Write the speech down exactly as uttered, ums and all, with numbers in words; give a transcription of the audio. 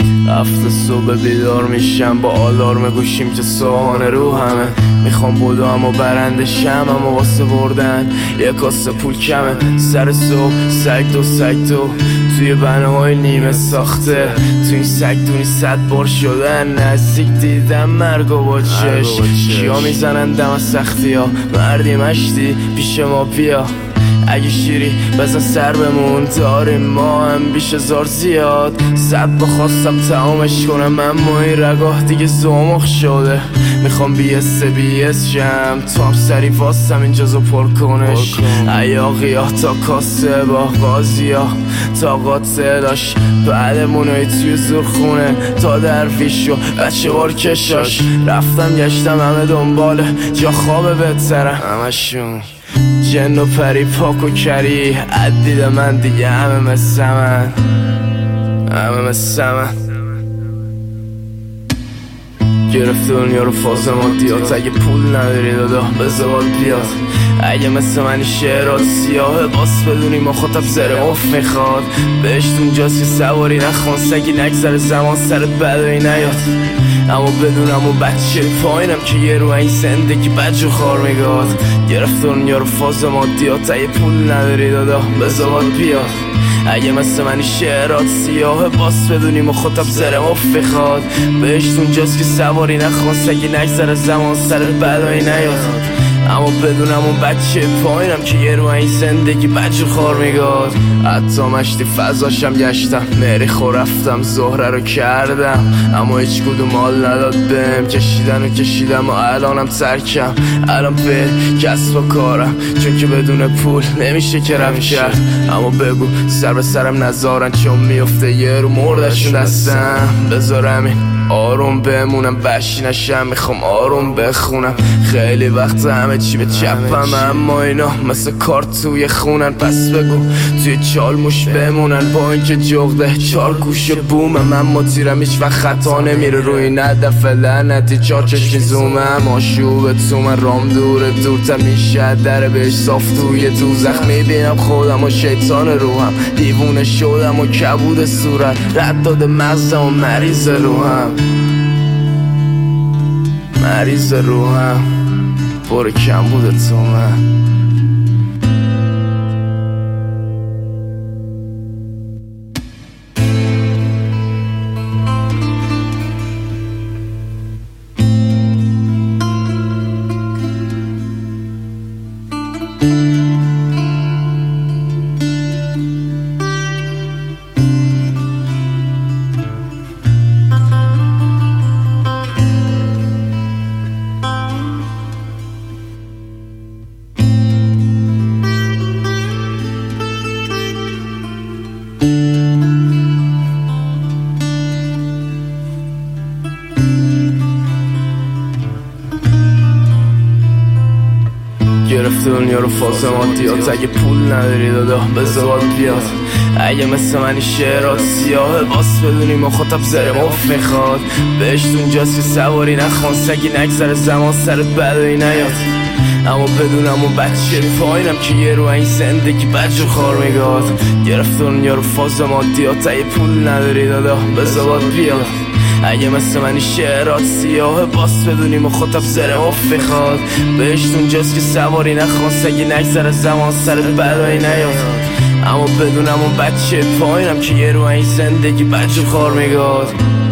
هفته صبح بیدار میشم با آلارم گوشیم که سوهان رو همه. میخوام بدو اما برنده شم، اما واسه بردن یه کاسه پول کمه. سر صبح سگ دو سگ دو توی بناهای نیمه ساخته. توی این سگ دونی صد بار شدن، نزدیک دیدم مرگ و با چش. کیا میزنن دم سختی ها، مردی مشتی پیش ما بیا. اگه شیری بزن سر بمون، داریم ما هم بیش هزار زیاد. صد بخواستم تمامش کنم اما این رگاه دیگه زمخ شده. میخوام بی اس بی اس شم، تو هم سری واسم اینجازو پر کنش. ایاقی ها تا کاسه با بازی ها طاقات داشت. بعدمونای توی زورخونه تا درویش و بچه بار کشاش. رفتم گشتم همه دنباله جا خواب بهترم، همشون جن و پری پاک و کری. عدید من دیگه همه مثل من، همه مثل من. گرفته دنیا رو فاز مادیات. اگه پول نداری دادا بزوال بیاد. اگه مثل منی شعرات سیاه باس بدونی ما خطب زره اف میخواد. بهشت اونجاست که سواری نخوان، سگی نگذره زمان سرت بدایی نیاد. اما بدونم و بچه پایینم که یه رو این زندگی بج و خار میگاد. گرفت دنیا رو فاز مادیات. اگه پول نداری دادا بزوال بیاد. اگه مثل منی شعرات سیاه باس بدونیم و خطب زره اف میخواد. بهشت اونجاست که سواری نخوان، سگی نگذره زمان سرت بدایی نیاد. اما بدونم اون بچه پایینم که یه رو این زندگی بج و خار میگاد. حتی مشتی فضاشم گشتم، مریخو رفتم زهره رو کردم. اما هیچ کدوم حال نداد بهم، کشیدن و کشیدم و الانم ترکم. الان به کسب و کارم چون که بدون پول نمیشه که رفت کرد. اما بگو سر به سرم نذارن چون میفته یه رو مردشون دستم. بذارم این آروم بمونم بشی نشم، میخوام آروم بخونم. خیلی وقت همه چی به چپم اما اینا مثل کارت توی خونن. پس بگو توی چال موش بمونن با اینکه جغده چار گوش بومم. اما تیرم هیچ وقت خطا نمیره روی ندف لعنتی. چار چشمی زومم آشوب تو من رام دوره دورتر میشه در بهش صاف توی دوزخ. میبینم خودم و شیطان روحم، دیوونه شدم و کبود صورت. رد داده مغزم و مریض روحم، مریض روحم پر کم بوده تو من. گرفته دنیا رو فاز مادیات. اگه پول نداری دادا بزوال بیاد. اگه مثل منی شعرات سیاه باس بدونیم و خطب زره اف میخواد. بهشت اونجاست که سواری نخوان، سگی نگذره زمان سرت بدایی نیاد. اما بدونم اون بچه پایینم که یه رو این زندگی بج و خار میگاد. گرفت دنیا رو فاز مادیات. اگه پول نداری دادا بزوال بیاد. اگه مثل منی شعرات سیاه باس بدونیم و خطب زره اف میخواد. بهشت اونجاست که سواری نخوان، سگی نگذره زمان سرت بدایی نیاد. اما بدونم اون بچه پایینم که یه رو این زندگی بج و خار میگاد.